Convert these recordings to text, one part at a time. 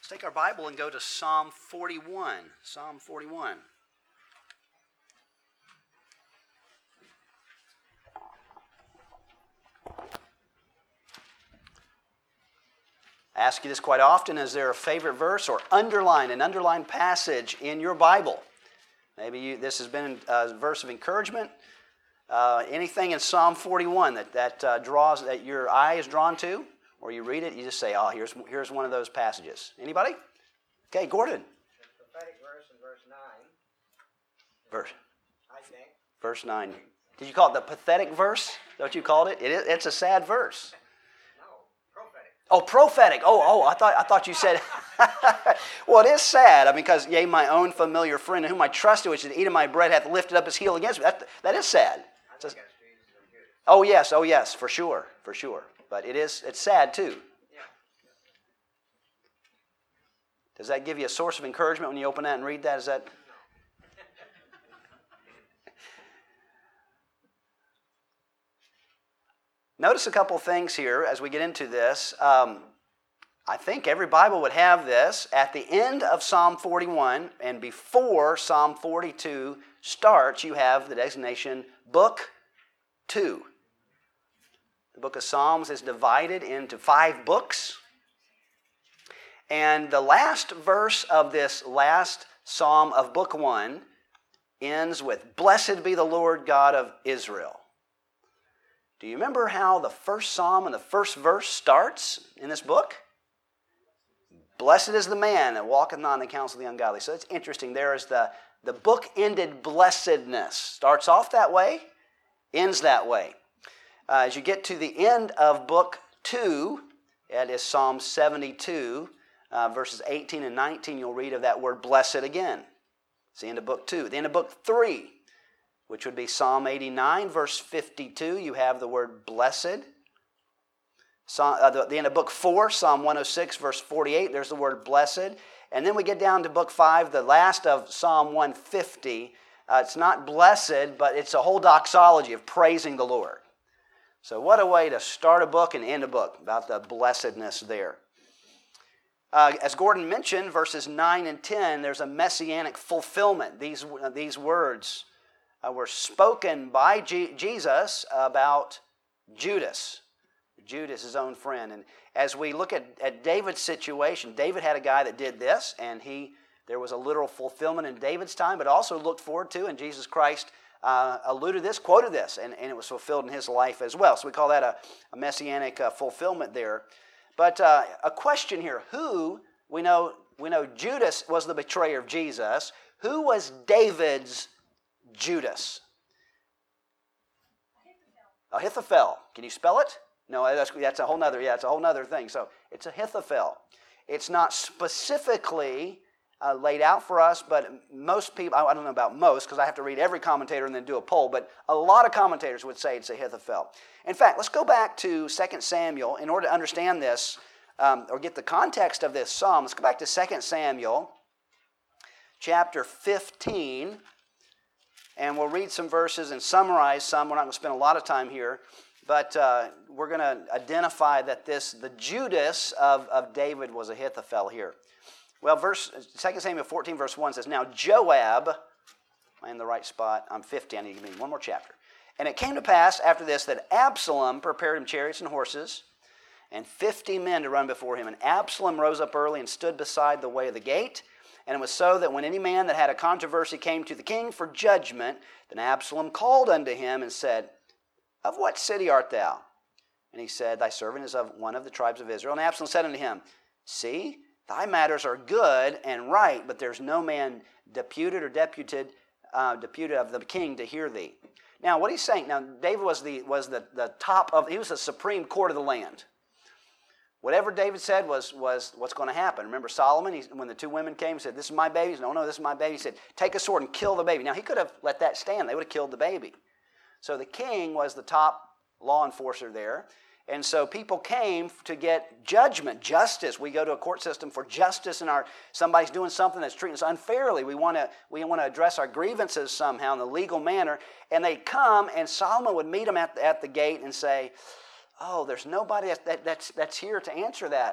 Let's take our Bible and go to Psalm 41. Psalm 41. I ask you this quite often. Is there a favorite verse or an underlined passage in your Bible? Maybe this has been a verse of encouragement. Anything in Psalm 41 that your eye is drawn to, or you read it, you just say, "Oh, here's one of those passages." Anybody? Okay, Gordon. The prophetic verse in verse 9. I think. Verse 9. Did you call it the pathetic verse? Is that what you called it? It's a sad verse. No, prophetic. Oh, prophetic. I thought you said. Well, it is sad. I mean, because yea, my own familiar friend, whom I trusted, which is eating my bread, hath lifted up his heel against me. That is sad. I think that's Jesus and Judas. Oh yes, for sure. But it's sad too. Yeah. Does that give you a source of encouragement when you open that and read that? Is that? Notice a couple things here as we get into this. I think every Bible would have this. At the end of Psalm 41 and before Psalm 42 starts, you have the designation Book 2. The book of Psalms is divided into 5 books. And the last verse of this last Psalm of Book 1 ends with, "Blessed be the Lord God of Israel." Do you remember how the first Psalm and the first verse starts in this book? "Blessed is the man that walketh not in the counsel of the ungodly." So it's interesting. There is the book-ended blessedness. Starts off that way, ends that way. As you get to the end of Book 2, that is Psalm 72, verses 18 and 19, you'll read of that word blessed again. It's the end of Book 2. The end of Book 3, which would be Psalm 89, verse 52, you have the word blessed. The end of Book 4, Psalm 106, verse 48, there's the word blessed. And then we get down to Book 5, the last of Psalm 150. It's not blessed, but it's a whole doxology of praising the Lord. So what a way to start a book and end a book, about the blessedness there. As Gordon mentioned, verses 9 and 10, there's a messianic fulfillment. These words were spoken by Jesus about Judas, his own friend. And as we look at David's situation, David had a guy that did this, and there was a literal fulfillment in David's time, but also looked forward to, and Jesus Christ quoted this, and it was fulfilled in his life as well. So we call that a messianic fulfillment there. But a question here: we know Judas was the betrayer of Jesus. Who was David's Judas? Ahithophel. Can you spell it? No, that's a whole nother thing. So it's Ahithophel. It's not specifically laid out for us, but most people, I don't know about most, because I have to read every commentator and then do a poll, but a lot of commentators would say it's Ahithophel. In fact, let's go back to 2 Samuel in order to understand this, or get the context of this psalm. Let's go back to 2 Samuel, chapter 15, and we'll read some verses and summarize some. We're not going to spend a lot of time here, but we're going to identify that the Judas of David was Ahithophel here. Well, 2 Samuel 14, verse 1 says, "Now Joab," am I in the right spot? I'm 50, I need to give me one more chapter. "And it came to pass after this that Absalom prepared him chariots and horses, and 50 men to run before him. And Absalom rose up early and stood beside the way of the gate. And it was so that when any man that had a controversy came to the king for judgment, then Absalom called unto him and said, Of what city art thou? And he said, Thy servant is of one of the tribes of Israel. And Absalom said unto him, See, thy matters are good and right, but there's no man deputed of the king to hear thee." Now, what he's saying, now David was the top of, he was the supreme court of the land. Whatever David said was what's going to happen. Remember Solomon, when the 2 women came, he said, "This is my baby." He said, No, this is my baby. He said, "Take a sword and kill the baby." Now, he could have let that stand. They would have killed the baby. So the king was the top law enforcer there. And so people came to get judgment, justice. We go to a court system for justice, and somebody's doing something that's treating us unfairly. We want to address our grievances somehow in a legal manner. And they'd come, and Solomon would meet them at the gate and say, "Oh, there's nobody that's here to answer that.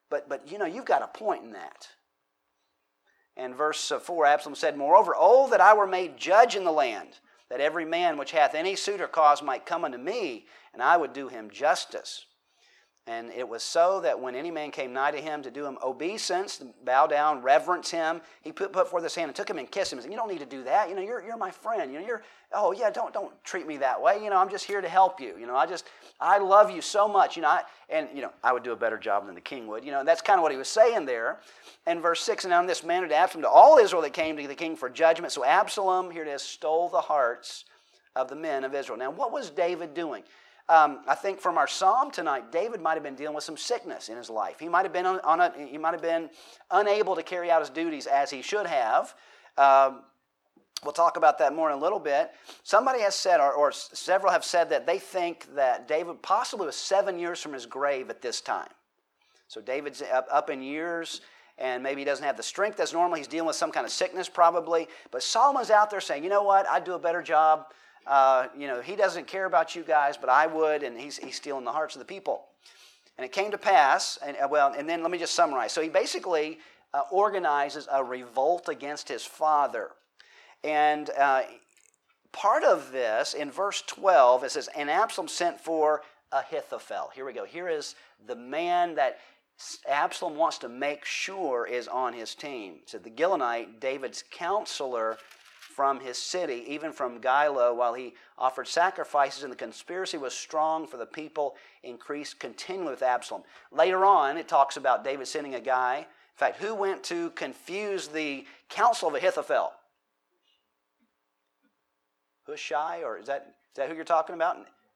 but you've got a point in that. And verse 4, Absalom said, Moreover, oh, that I were made judge in the land, that every man which hath any suit or cause might come unto me, and I would do him justice. And it was so that when any man came nigh to him to do him obeisance, bow down, reverence him, he put forth his hand and took him and kissed him and said, you don't need to do that. You're my friend. Don't treat me that way. I'm just here to help you. I love you so much. I would do a better job than the king would. That's kind of what he was saying there. And verse 6, and on this manner did Absalom to all Israel that came to the king for judgment. So Absalom, here it is, stole the hearts of the men of Israel. Now, what was David doing? I think from our psalm tonight, David might have been dealing with some sickness in his life. He might have been he might have been unable to carry out his duties as he should have. We'll talk about that more in a little bit. Somebody has said, or several have said, that they think that David possibly was 7 years from his grave at this time. So David's up in years, and maybe he doesn't have the strength as normal. He's dealing with some kind of sickness probably. But Solomon's out there saying, you know what, I'd do a better job. He doesn't care about you guys, but I would, and he's stealing the hearts of the people. And it came to pass, and then let me just summarize. So he basically organizes a revolt against his father. And part of this, in verse 12, it says, and Absalom sent for Ahithophel. Here we go. Here is the man that Absalom wants to make sure is on his team. So the Gilonite, David's counselor, from his city, even from Gilo, while he offered sacrifices, and the conspiracy was strong, for the people increased continually with Absalom. Later on, it talks about David sending a guy. In fact, who went to confuse the counsel of Ahithophel? Hushai, or is that who you're talking about?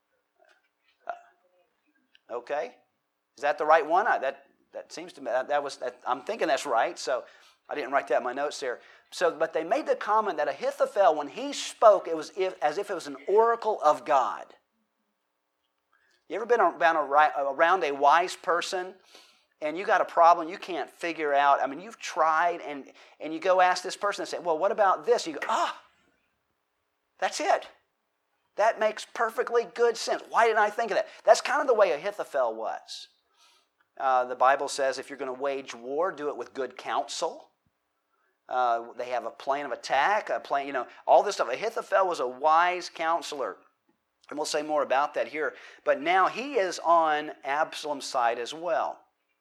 Okay, is that the right one? That seems to me I'm thinking that's right. So I didn't write that in my notes there. But they made the comment that Ahithophel, when he spoke, it was as if it was an oracle of God. You ever been around a wise person, and you got a problem you can't figure out? I mean, you've tried, and you go ask this person and say, well, what about this? You go, that's it. That makes perfectly good sense. Why didn't I think of that? That's kind of the way Ahithophel was. The Bible says if you're going to wage war, do it with good counsel. They have a plan of attack, all this stuff. Ahithophel was a wise counselor. And we'll say more about that here. But now he is on Absalom's side as well.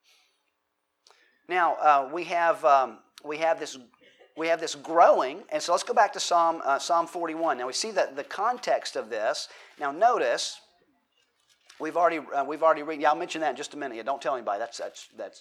Now, we have this growing, and so let's go back to Psalm 41. Now we see that the context of this. Now notice, we've already read. Yeah, I'll mention that in just a minute. Yeah, don't tell anybody. That's.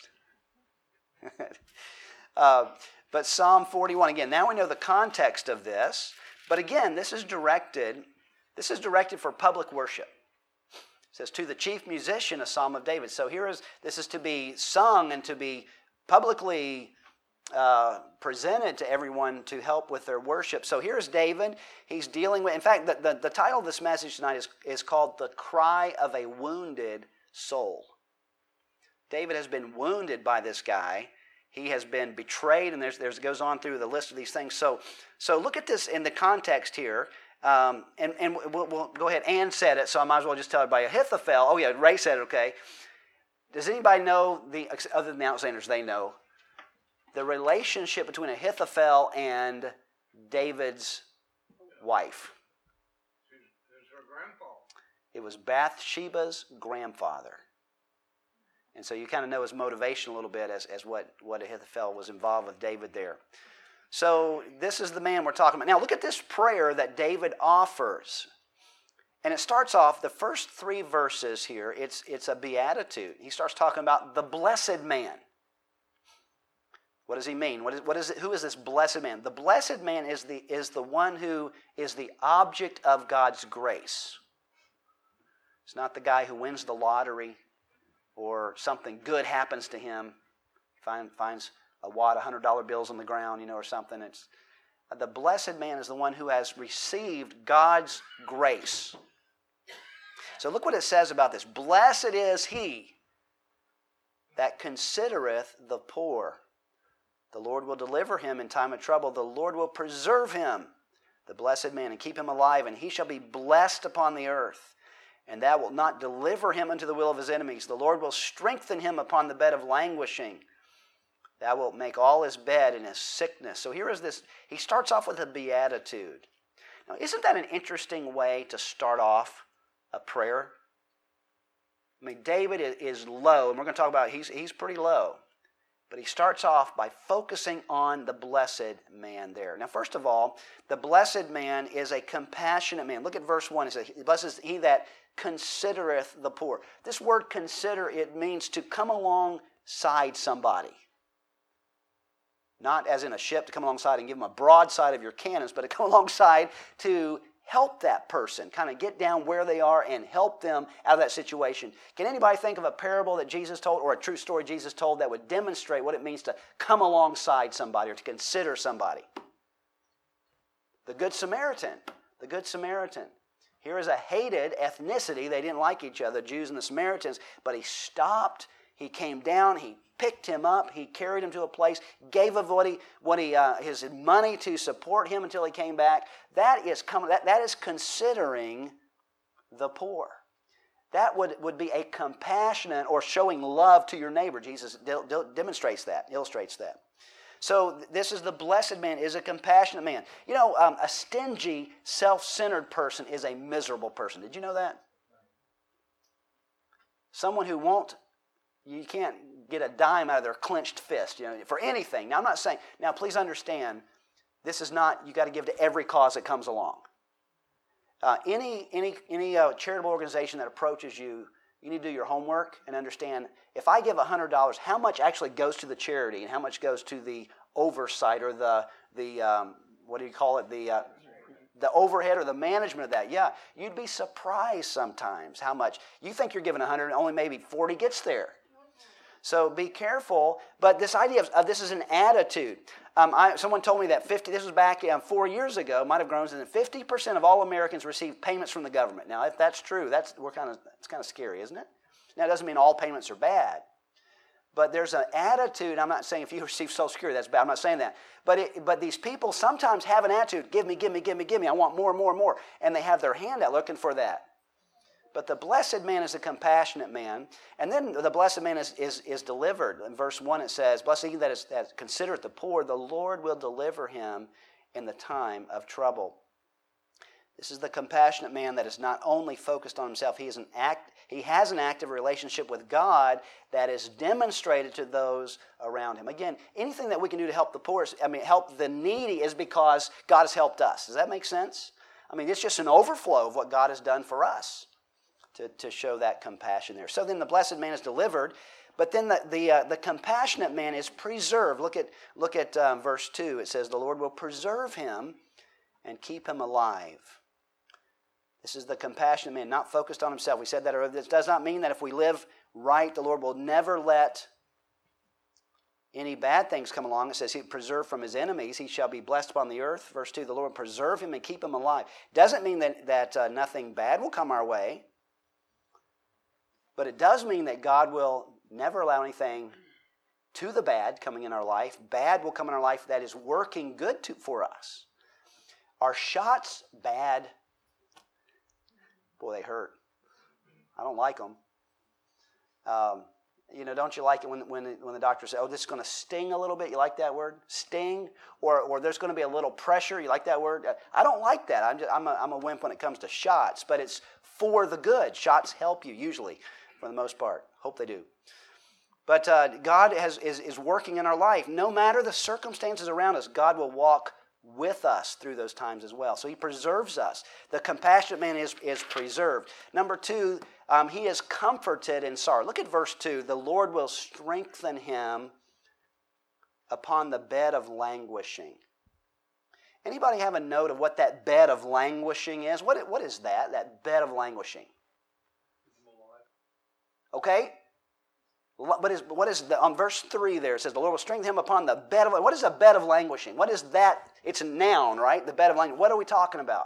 But Psalm 41 again. Now we know the context of this. But again, this is directed for public worship. It says, to the chief musician, a psalm of David. So this is to be sung and to be publicly presented to everyone to help with their worship. So here's David. He's dealing with, in fact, the title of this message tonight is called The Cry of a Wounded Soul. David has been wounded by this guy. He has been betrayed, and there's goes on through the list of these things. So look at this in the context here. And we'll go ahead. Ann said it, so I might as well just tell everybody. Ahithophel, oh yeah, Ray said it, okay. Does anybody know, other than the outsiders, they know, the relationship between Ahithophel and David's wife? It's her grandfather. It was Bathsheba's grandfather. And so you kind of know his motivation a little bit as what Ahithophel was involved with David there. So this is the man we're talking about. Now look at this prayer that David offers. And it starts off, the first 3 verses here, it's a beatitude. He starts talking about the blessed man. What does he mean? Who is this blessed man? The blessed man is the one who is the object of God's grace. It's not the guy who wins the lottery or something good happens to him, finds a wad of $100 bills on the ground, or something. It's the blessed man is the one who has received God's grace. So look what it says about this. Blessed is he that considereth the poor. The Lord will deliver him in time of trouble. The Lord will preserve him, the blessed man, and keep him alive, and he shall be blessed upon the earth. and that will not deliver him unto the will of his enemies. The Lord will strengthen him upon the bed of languishing. That will make all his bed in his sickness. So here is this. He starts off with a beatitude. Now, isn't that an interesting way to start off a prayer? I mean, David is low, and we're going to talk about he's pretty low. But he starts off by focusing on the blessed man there. Now, first of all, the blessed man is a compassionate man. Look at verse 1. It says, blessed is he that considereth the poor. This word consider, it means to come alongside somebody. Not as in a ship to come alongside and give them a broadside of your cannons, but to come alongside to help that person, kind of get down where they are and help them out of that situation. Can anybody think of a parable that Jesus told or a true story Jesus told that would demonstrate what it means to come alongside somebody or to consider somebody? The Good Samaritan. The Good Samaritan. Here is a hated ethnicity. They didn't like each other, Jews and the Samaritans, but he stopped, he came down, he picked him up, he carried him to a place, gave of his money to support him until he came back. That is considering the poor. That would be a compassionate or showing love to your neighbor. Jesus demonstrates that, illustrates that. So this is the blessed man, is a compassionate man. You know, a stingy, self-centered person is a miserable person. Did you know that? Someone who you can't get a dime out of their clenched fist, for anything. Now, I'm not saying, now please understand, this is not, you got to give to every cause that comes along. Any charitable organization that approaches you, you need to do your homework and understand, if I give $100, how much actually goes to the charity and how much goes to the oversight or the what do you call it, the overhead or the management of that. Yeah, you'd be surprised sometimes how much. You think you're giving 100 and only maybe 40 gets there. So be careful. But this idea of this is an attitude. Someone told me that this was back 4 years ago, might have grown, and 50% of all Americans receive payments from the government. Now, if that's true, it's kind of scary, isn't it? Now, it doesn't mean all payments are bad. But there's an attitude. I'm not saying if you receive Social Security, that's bad. I'm not saying that. But these people sometimes have an attitude, give me, give me, give me, give me. I want more, more, more. And they have their hand out looking for that. But the blessed man is a compassionate man. And then the blessed man is delivered. In verse 1 it says, blessed he that considereth the poor, the Lord will deliver him in the time of trouble. This is the compassionate man that is not only focused on himself, he has an active relationship with God that is demonstrated to those around him. Again, anything that we can do to help the poor, help the needy, is because God has helped us. Does that make sense? It's just an overflow of what God has done for us to show that compassion there. So then the blessed man is delivered, but then the compassionate man is preserved. Look at verse 2. It says, the Lord will preserve him and keep him alive. This is the compassionate man, not focused on himself. We said that earlier. This does not mean that if we live right, the Lord will never let any bad things come along. It says he preserved from his enemies. He shall be blessed upon the earth. Verse 2, the Lord will preserve him and keep him alive. Doesn't mean that nothing bad will come our way. But it does mean that God will never allow anything to the bad coming in our life. Bad will come in our life that is working good for us. Are shots bad? Boy, they hurt. I don't like them. Don't you like it when the doctor says, oh, this is going to sting a little bit? You like that word? Sting? Or there's going to be a little pressure? You like that word? I don't like that. I'm a wimp when it comes to shots, but it's for the good. Shots help you, usually, for the most part. Hope they do. But God is working in our life. No matter the circumstances around us, God will walk with us through those times as well. So he preserves us. The compassionate man is preserved. Number 2, he is comforted in sorrow. Look at verse 2. The Lord will strengthen him upon the bed of languishing. Anybody have a note of what that bed of languishing is? What is that bed of languishing? Okay? On verse 3 there, it says, the Lord will strengthen him upon the bed of... What is a bed of languishing? What is that? It's a noun, right? The bed of languishing. What are we talking about?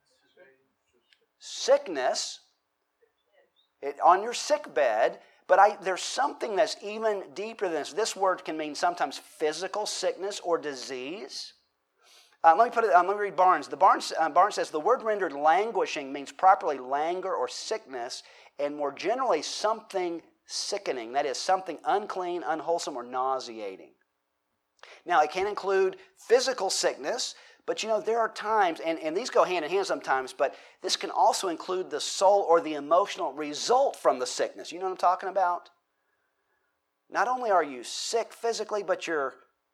Sickness. On your sick bed. But there's something that's even deeper than this. This word can mean sometimes physical sickness or disease. Let me read Barnes. Barnes says the word rendered languishing means properly languor or sickness, and more generally something sickening. That is, something unclean, unwholesome, or nauseating. Now, it can include physical sickness, but there are times, and these go hand in hand sometimes, but this can also include the soul or the emotional result from the sickness. You know what I'm talking about? Not only are you sick physically, but you're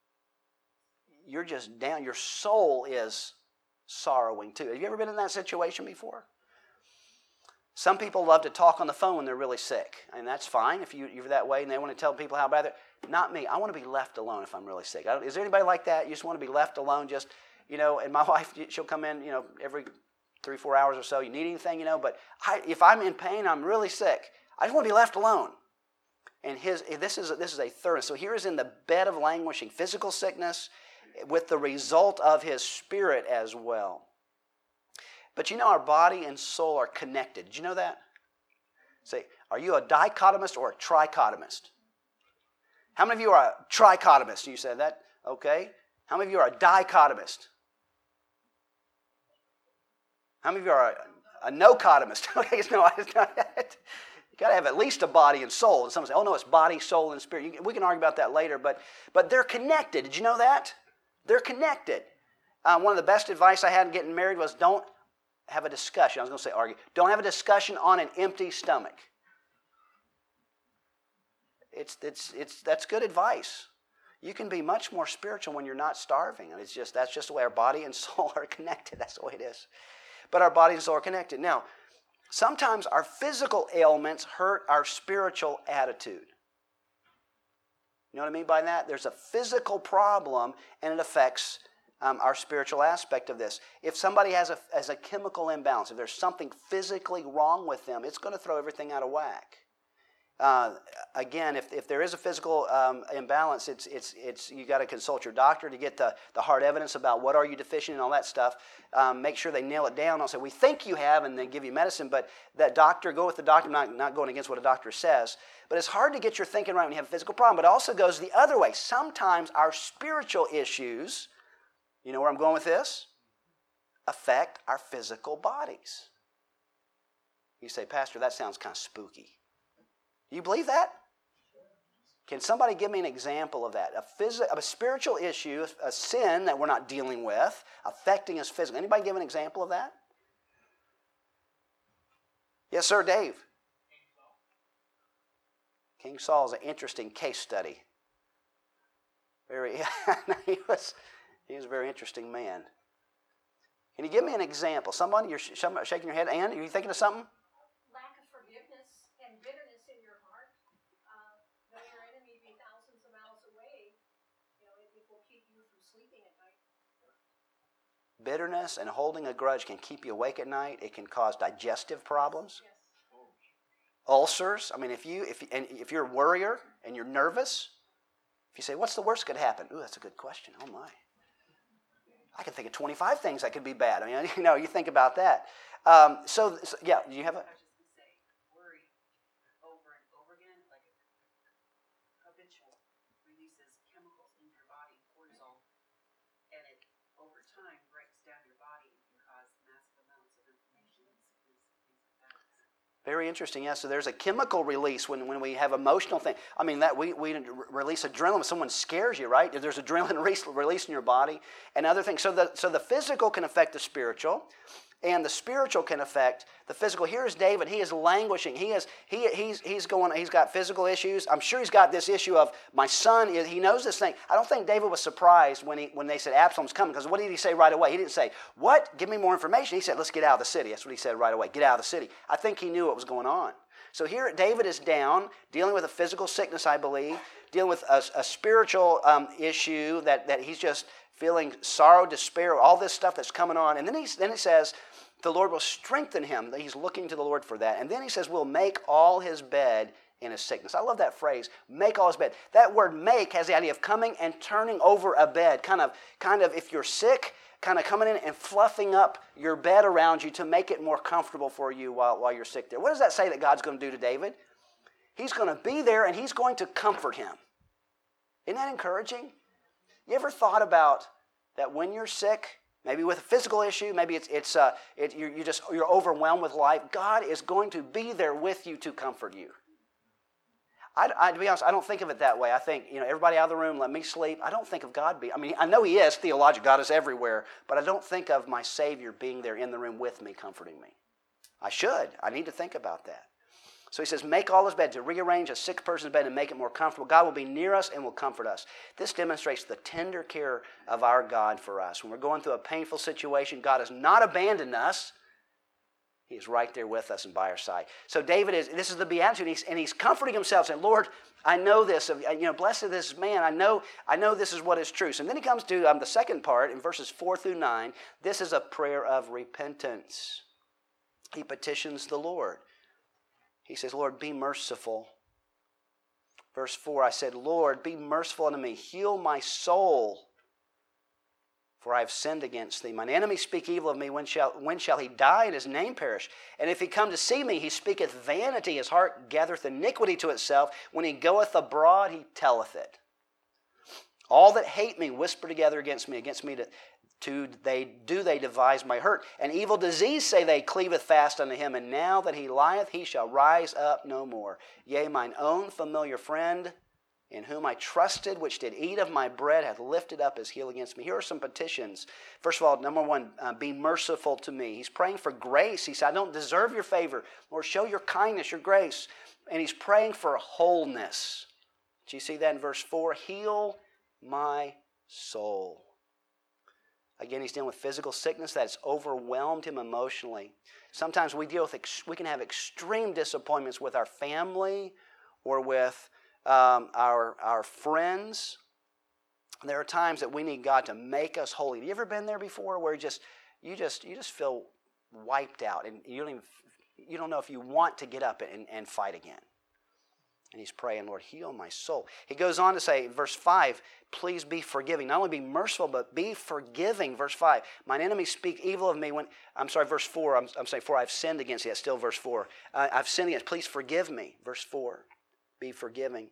just down. Your soul is sorrowing too. Have you ever been in that situation before? Some people love to talk on the phone when they're really sick, and that's fine if you're that way and they want to tell people how bad they're. Not me. I want to be left alone if I'm really sick. Is there anybody like that? You just want to be left alone, and my wife, she'll come in, every 3-4 hours or so. You need anything, but if I'm in pain, I'm really sick, I just want to be left alone. And this is a third. So here is in the bed of languishing, physical sickness with the result of his spirit as well. But our body and soul are connected. Did you know that? Say, are you a dichotomist or a trichotomist? How many of you are a trichotomist? You said that? Okay. How many of you are a dichotomist? How many of you are a no-cotomist? Okay, no, it's not that. You got to have at least a body and soul. And someone say, oh no, it's body, soul, and spirit. We can argue about that later, but they're connected. Did you know that? They're connected. One of the best advice I had in getting married was don't have a discussion. I was going to say argue. Don't have a discussion on an empty stomach. That's good advice. You can be much more spiritual when you're not starving. That's just the way our body and soul are connected. That's the way it is. But our body and soul are connected. Now, sometimes our physical ailments hurt our spiritual attitude. You know what I mean by that? There's a physical problem, and it affects our spiritual aspect of this. If somebody has a chemical imbalance, if there's something physically wrong with them, it's going to throw everything out of whack. Again, if there is a physical imbalance, it's you got to consult your doctor to get the hard evidence about what are you deficient in, all that stuff. Make sure they nail it down. Don't say we think you have, and they give you medicine. But that doctor, go with the doctor. I'm not going against what a doctor says. But it's hard to get your thinking right when you have a physical problem. But it also goes the other way. Sometimes our spiritual issues, you know where I'm going with this, affect our physical bodies. You say, Pastor, that sounds kind of spooky. Do you believe that? Can somebody give me an example of that? A spiritual issue, a sin that we're not dealing with, affecting us physically. Anybody give an example of that? Yes, sir, Dave. King Saul is an interesting case study. He was a very interesting man. Can you give me an example? Somebody, you're shaking your head. Ann, are you thinking of something? Lack of forgiveness and bitterness in your heart. Know your enemy be thousands of miles away. It will keep you from sleeping at night. Bitterness and holding a grudge can keep you awake at night. It can cause digestive problems. Yes. Ulcers. I mean, if you're a worrier and you're nervous, if you say, what's the worst that could happen? Ooh, that's a good question. Oh my. I can think of 25 things that could be bad. I mean, you think about that. So yeah, do you have a... I was just going to say, worry over and over again, like habitual, releases chemicals in your body, cortisol, and it, over time, breaks down your body and can cause massive amounts of inflammation and sickness and things like that. Very interesting, yeah. So there's a chemical release when we have emotional things. I mean, that we release adrenaline when someone scares you, right? There's adrenaline release in your body and other things. So the physical can affect the spiritual, and the spiritual can affect the physical. Here is David. He is languishing. He's got physical issues. I'm sure he's got this issue of my son. He knows this thing. I don't think David was surprised when they said Absalom's coming, because what did he say right away? He didn't say, what? Give me more information. He said, let's get out of the city. That's what he said right away. Get out of the city. I think he knew what was going on. So here David is down, dealing with a physical sickness, I believe, dealing with a spiritual issue that he's just feeling sorrow, despair, all this stuff that's coming on. And then he says, the Lord will strengthen him. He's looking to the Lord for that. And then he says, we'll make all his bed in his sickness. I love that phrase, make all his bed. That word make has the idea of coming and turning over a bed. Kind of if you're sick, kind of coming in and fluffing up your bed around you to make it more comfortable for you while you're sick there. What does that say that God's going to do to David? He's going to be there and he's going to comfort him. Isn't that encouraging? You ever thought about that when you're sick, Maybe with a physical issue. Maybe you're overwhelmed with life. God is going to be there with you to comfort you. To be honest, I don't think of it that way. I think, everybody out of the room, let me sleep. I don't think of God I know He is, theologically, God is everywhere, but I don't think of my Savior being there in the room with me, comforting me. I should. I need to think about that. So He says, make all His bed, to rearrange a sick person's bed and make it more comfortable. God will be near us and will comfort us. This demonstrates the tender care of our God for us. When we're going through a painful situation, God has not abandoned us. He is right there with us and by our side. So this is the beatitude, and he's comforting himself, saying, Lord, I know this. Blessed is this man. I know this is what is true. So then he comes to the second part in verses 4 through 9. This is a prayer of repentance. He petitions the Lord. He says, Lord, be merciful. Verse 4, I said, Lord, be merciful unto me. Heal my soul, for I have sinned against thee. Mine enemies speak evil of me. When shall he die and his name perish? And if he come to see me, he speaketh vanity. His heart gathereth iniquity to itself. When he goeth abroad, he telleth it. All that hate me whisper together against me. Against me they devise my hurt. An evil disease, say they, cleaveth fast unto him. And now that he lieth, he shall rise up no more. Yea, mine own familiar friend, in whom I trusted, which did eat of my bread, hath lifted up his heel against me. Here are some petitions. First of all, number one, be merciful to me. He's praying for grace. He said, I don't deserve your favor. Lord, show your kindness, your grace. And he's praying for wholeness. Do you see that in verse 4? Heal my soul. Again, he's dealing with physical sickness that's overwhelmed him emotionally. Sometimes we can have extreme disappointments with our family or with our friends. There are times that we need God to make us holy. Have you ever been there before, where you just feel wiped out, and you don't know if you want to get up and fight again? And he's praying, Lord, heal my soul. He goes on to say, verse 5, please be forgiving. Not only be merciful, but be forgiving. Verse 5, mine enemies speak evil of me verse 4, I'm saying, for I've sinned against you. That's still verse 4. I've sinned against, please forgive me. Verse 4. Be forgiving.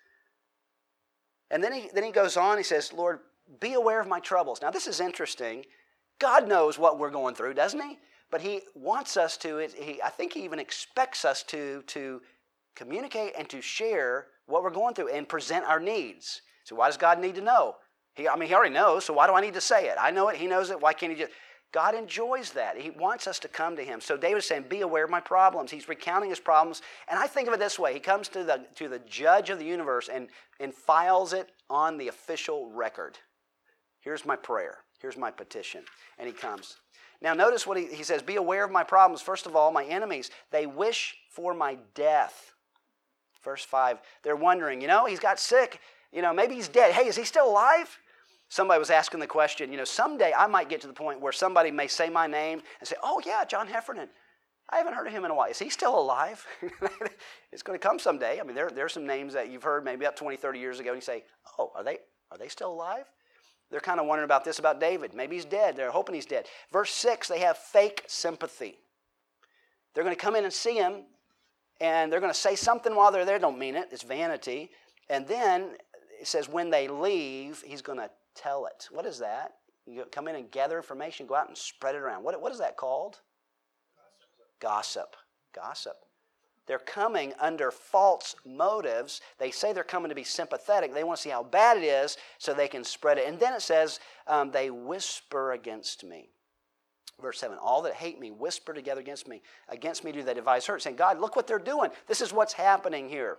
And then he goes on, he says, Lord, be aware of my troubles. Now this is interesting. God knows what we're going through, doesn't he? But he wants us to, I think he even expects us to communicate and to share what we're going through and present our needs. So why does God need to know? He already knows, so why do I need to say it? I know it, he knows it, why can't he just... God enjoys that. He wants us to come to him. So David's saying, be aware of my problems. He's recounting his problems. And I think of it this way. He comes to the judge of the universe and files it on the official record. Here's my prayer. Here's my petition. And he comes. Now notice what he says, be aware of my problems. First of all, my enemies, they wish for my death. Verse 5, they're wondering, he's got sick. Maybe he's dead. Hey, is he still alive? Somebody was asking the question, someday I might get to the point where somebody may say my name and say, oh yeah, John Heffernan. I haven't heard of him in a while. Is he still alive? It's going to come someday. There are some names that you've heard maybe about 20, 30 years ago, and you say, oh, are they still alive? They're kind of wondering about this about David. Maybe he's dead. They're hoping he's dead. Verse 6, they have fake sympathy. They're going to come in and see him, and they're going to say something while they're there. Don't mean it. It's vanity. And then it says when they leave, he's going to tell it. What is that? You come in and gather information, go out and spread it around. What is that called? Gossip. They're coming under false motives. They say they're coming to be sympathetic. They want to see how bad it is so they can spread it. And then it says, they whisper against me. Verse 7, all that hate me whisper together against me. Against me do they devise hurt, saying, God, look what they're doing. This is what's happening here.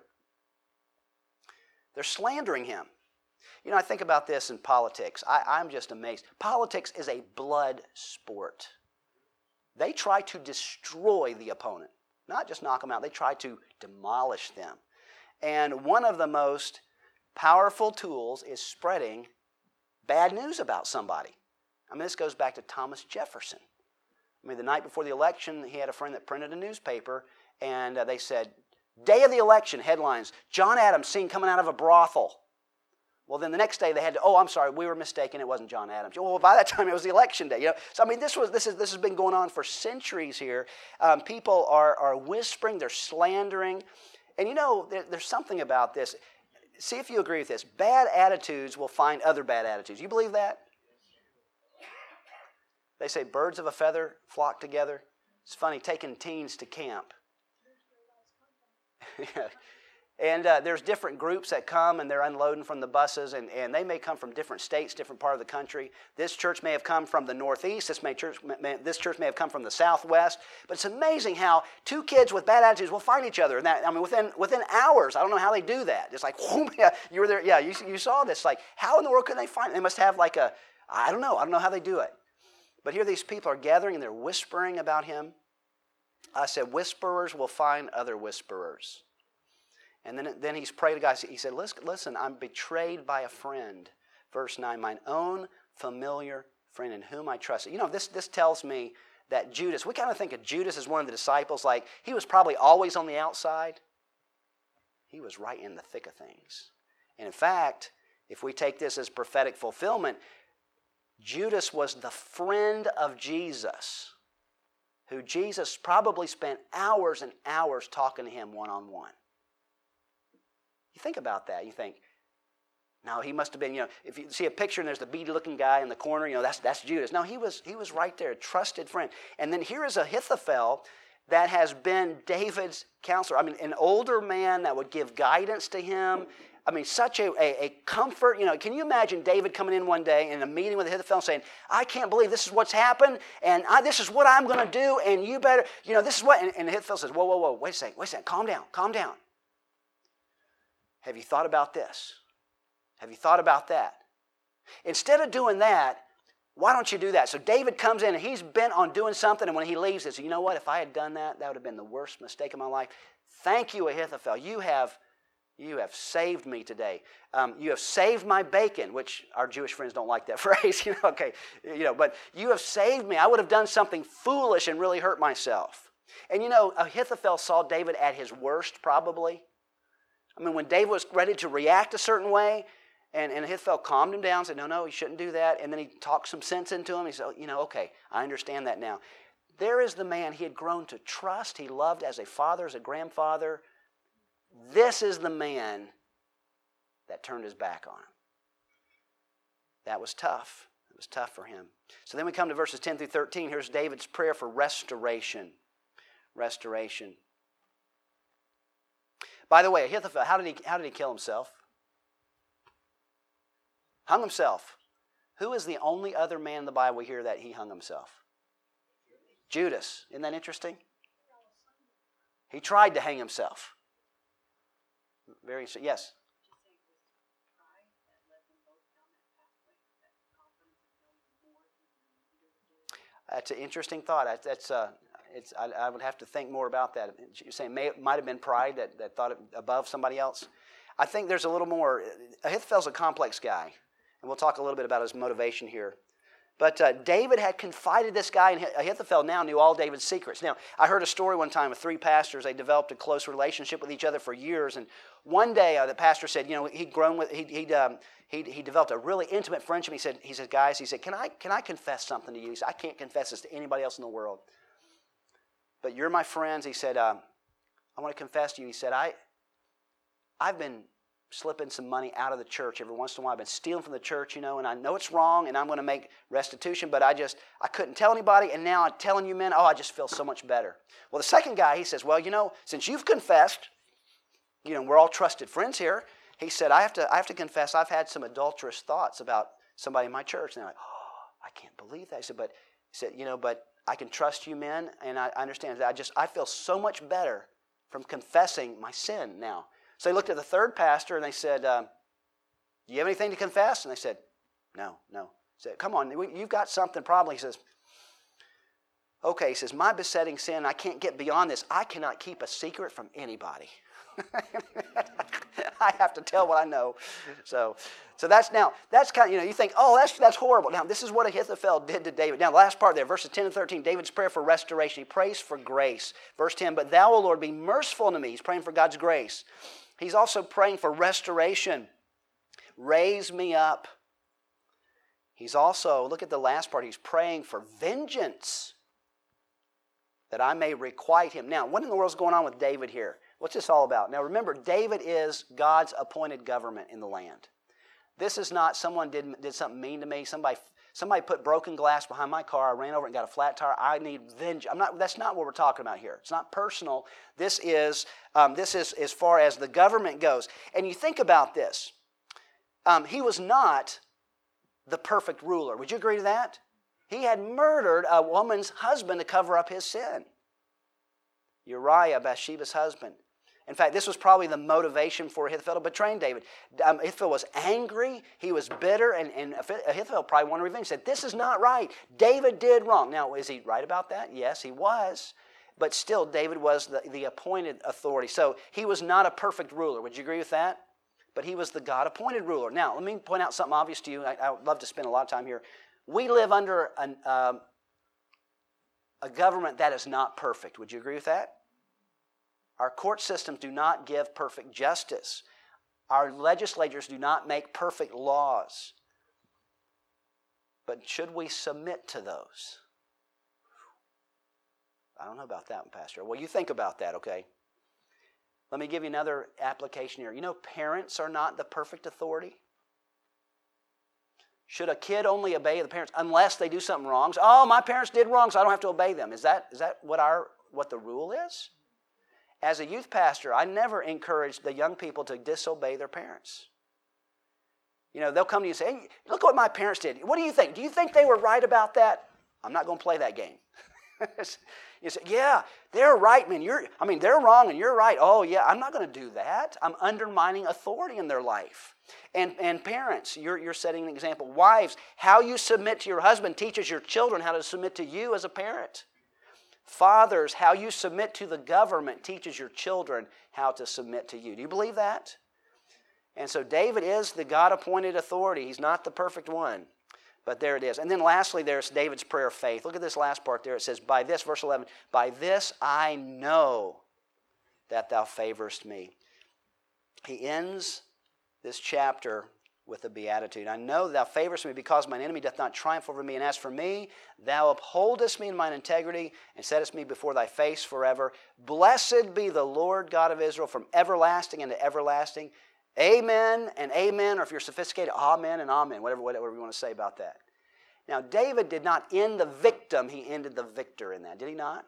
They're slandering him. I think about this in politics. I'm just amazed. Politics is a blood sport. They try to destroy the opponent, not just knock them out. They try to demolish them. And one of the most powerful tools is spreading bad news about somebody. This goes back to Thomas Jefferson. The night before the election, he had a friend that printed a newspaper, and they said, day of the election, headlines, John Adams seen coming out of a brothel. Well, then the next day they had to, I'm sorry, we were mistaken, it wasn't John Adams. Well, by that time it was the election day. So this has been going on for centuries here. People are whispering, they're slandering. And there's something about this. See if you agree with this. Bad attitudes will find other bad attitudes. You believe that? They say birds of a feather flock together. It's funny, taking teens to camp. Yeah. And there's different groups that come, and they're unloading from the buses, and they may come from different states, different part of the country. This church may have come from the Northeast. This church may have come from the Southwest. But it's amazing how two kids with bad attitudes will find each other. And that, I mean, within hours. I don't know how they do that. It's like, whoom, yeah, you were there. Yeah, you saw this. Like, how in the world could they find it? They must have like I don't know how they do it. But here these people are gathering, and they're whispering about him. I said, whisperers will find other whisperers. And then he's prayed to God. He said, listen, I'm betrayed by a friend. Verse 9, mine own familiar friend in whom I trust. You know, this tells me that Judas, we kind of think of Judas as one of the disciples, like he was probably always on the outside. He was right in the thick of things. And in fact, if we take this as prophetic fulfillment, Judas was the friend of Jesus, who Jesus probably spent hours and hours talking to him one-on-one. You think about that. You think, no, he must have been, if you see a picture and there's the beady-looking guy in the corner, that's Judas. No, he was right there, a trusted friend. And then here is Ahithophel that has been David's counselor. I mean, an older man that would give guidance to him. I mean, such a comfort. Can you imagine David coming in one day in a meeting with Ahithophel saying, I can't believe this is what's happened, and this is what I'm going to do, and you better, this is what, and Ahithophel says, whoa, wait a second, calm down. Have you thought about this? Have you thought about that? Instead of doing that, why don't you do that? So David comes in and he's bent on doing something, and when he leaves, he says, you know what? If I had done that, that would have been the worst mistake of my life. Thank you, Ahithophel. You have saved me today. You have saved my bacon, which our Jewish friends don't like that phrase. But you have saved me. I would have done something foolish and really hurt myself. And Ahithophel saw David at his worst, probably. I mean, when David was ready to react a certain way, and Ahithophel calmed him down and said, no, you shouldn't do that. And then he talked some sense into him. He said, okay, I understand that now. There is the man he had grown to trust. He loved as a father, as a grandfather. This is the man that turned his back on him. That was tough. It was tough for him. So then we come to verses 10 through 13. Here's David's prayer for restoration. Restoration. By the way, Ahithophel, how did he kill himself? Hung himself. Who is the only other man in the Bible we hear that he hung himself? Judas. Isn't that interesting? He tried to hang himself. Very interesting. Yes? That's an interesting thought. I would have to think more about that. You're saying it might have been pride that thought it above somebody else. I think there's a little more. Ahithophel's a complex guy, and we'll talk a little bit about his motivation here. But David had confided this guy, and Ahithophel now knew all David's secrets. Now, I heard a story one time of 3 pastors. They developed a close relationship with each other for years. And one day, the pastor said, he developed a really intimate friendship. He said, guys, can I confess something to you? He said, I can't confess this to anybody else in the world. But you're my friends. He said, I want to confess to you. He said, I've been slipping some money out of the church every once in a while. I've been stealing from the church, and I know it's wrong, and I'm going to make restitution, but I couldn't tell anybody, and now I'm telling you men, I just feel so much better. Well, the second guy, he says, well, since you've confessed, we're all trusted friends here. He said, I have to confess, I've had some adulterous thoughts about somebody in my church. And they're like, I can't believe that. He said, but I can trust you men, and I understand that. I feel so much better from confessing my sin now. So they looked at the third pastor and they said, do you have anything to confess? And they said, no. He said, come on, you've got something probably. He says, okay. He says, my besetting sin, I can't get beyond this. I cannot keep a secret from anybody. I have to tell what I know. So that's kind of, you think, that's horrible. Now, this is what Ahithophel did to David. Now, the last part there, verses 10 and 13, David's prayer for restoration. He prays for grace. Verse 10, but thou, O Lord, be merciful unto me. He's praying for God's grace. He's also praying for restoration. Raise me up. He's also, look at the last part, he's praying for vengeance, that I may requite him. Now, what in the world is going on with David here? What's this all about? Now remember, David is God's appointed government in the land. This is not someone did something mean to me. Somebody put broken glass behind my car. I ran over and got a flat tire. I need vengeance. That's not what we're talking about here. It's not personal. This is as far as the government goes. And you think about this. He was not the perfect ruler. Would you agree to that? He had murdered a woman's husband to cover up his sin. Uriah, Bathsheba's husband. In fact, this was probably the motivation for Ahithophel betraying David. Ahithophel was angry. He was bitter. And Ahithophel probably wanted revenge. He said, this is not right. David did wrong. Now, is he right about that? Yes, he was. But still, David was the appointed authority. So he was not a perfect ruler. Would you agree with that? But he was the God-appointed ruler. Now, let me point out something obvious to you. I would love to spend a lot of time here. We live under a government that is not perfect. Would you agree with that? Our court systems do not give perfect justice. Our legislators do not make perfect laws. But should we submit to those? I don't know about that one, Pastor. Well, you think about that, okay? Let me give you another application here. You know, parents are not the perfect authority. Should a kid only obey the parents unless they do something wrong? Oh, my parents did wrong, so I don't have to obey them. Is that what the rule is? As a youth pastor, I never encourage the young people to disobey their parents. You know, they'll come to you and say, hey, look what my parents did. What do you think? Do you think they were right about that? I'm not going to play that game. You say, yeah, they're right, man. They're wrong and you're right. Oh, yeah, I'm not going to do that. I'm undermining authority in their life. And parents, you're setting an example. Wives, how you submit to your husband teaches your children how to submit to you as a parent. Fathers, how you submit to the government teaches your children how to submit to you. Do you believe that? And so David is the God-appointed authority. He's not the perfect one. But there it is. And then lastly, there's David's prayer of faith. Look at this last part there. It says, by this, verse 11, by this I know that thou favorest me. He ends this chapter with a beatitude. I know thou favorest me because mine enemy doth not triumph over me. And as for me, thou upholdest me in mine integrity and settest me before thy face forever. Blessed be the Lord God of Israel from everlasting unto everlasting. Amen and amen, or if you're sophisticated, amen and amen, whatever you want to say about that. Now, David did not end the victim, he ended the victor in that, did he not?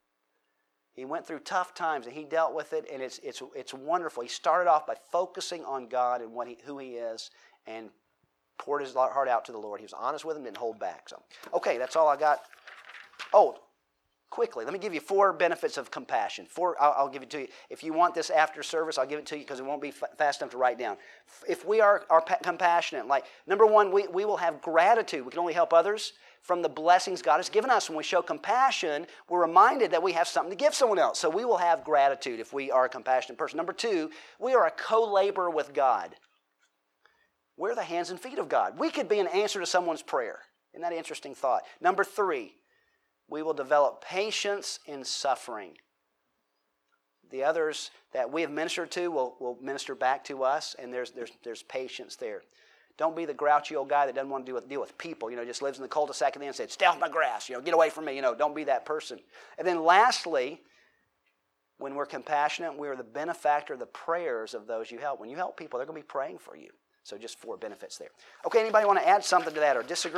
He went through tough times and he dealt with it, and it's wonderful. He started off by focusing on God and who he is and poured his heart out to the Lord. He was honest with him, didn't hold back. So, okay, that's all I got. Oh, quickly, let me give you 4 benefits of compassion. 4, I'll give it to you. If you want this after service, I'll give it to you because it won't be fast enough to write down. If we are compassionate, like, number 1, we will have gratitude. We can only help others from the blessings God has given us. When we show compassion, we're reminded that we have something to give someone else. So we will have gratitude if we are a compassionate person. Number 2, we are a co-laborer with God. We're the hands and feet of God. We could be an answer to someone's prayer. Isn't that an interesting thought? Number 3, we will develop patience in suffering. The others that we have ministered to will minister back to us, and there's patience there. Don't be the grouchy old guy that doesn't want to deal with people, just lives in the cul-de-sac at the end and says, stay off my grass, get away from me, don't be that person. And then lastly, when we're compassionate, we are the benefactor of the prayers of those you help. When you help people, they're going to be praying for you. So just 4 benefits there. Okay, anybody want to add something to that or disagree?